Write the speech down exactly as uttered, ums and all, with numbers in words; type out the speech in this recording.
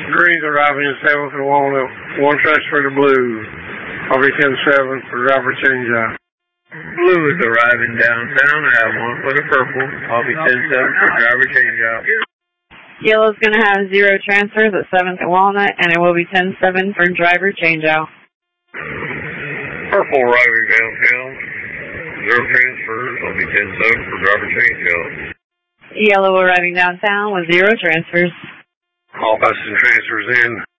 Green's arriving in seventh and Walnut. One transfer to Blue. I'll be ten seven for driver changeout. Blue is arriving downtown. I have one for the purple. I'll be ten seven for driver changeout. Yellow's going to have zero transfers at seventh and Walnut, and it will be ten seven for driver changeout. Purple arriving downtown. Zero transfers. I'll be ten seven for driver changeout. Yellow arriving downtown with zero transfers. All buses and transfers in.